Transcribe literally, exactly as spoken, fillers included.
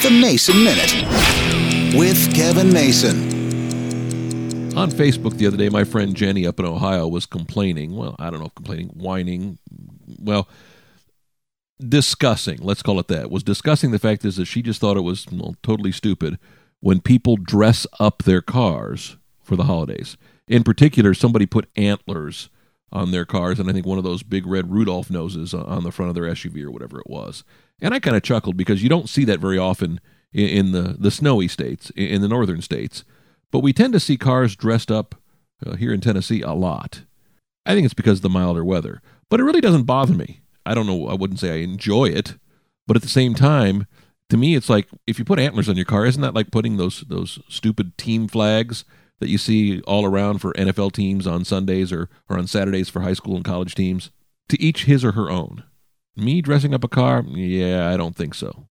The Mason Minute with Kevin Mason. On Facebook the other day, my friend Jenny up in Ohio was complaining. Well, I don't know if complaining, whining. Well, discussing, let's call it that, was discussing the fact is that she just thought it was well, totally stupid when people dress up their cars for the holidays. In particular, somebody put antlers on their cars, and I think one of those big red Rudolph noses on the front of their S U V or whatever it was. And I kind of chuckled because you don't see that very often in, in the, the snowy states, in the northern states. But we tend to see cars dressed up uh, here in Tennessee a lot. I think it's because of the milder weather. But it really doesn't bother me. I don't know, I wouldn't say I enjoy it. But at the same time, to me, it's like, if you put antlers on your car, isn't that like putting those those stupid team flags that you see all around for N F L teams on Sundays or, or on Saturdays for high school and college teams? To each his or her own. Me dressing up a car? Yeah, I don't think so.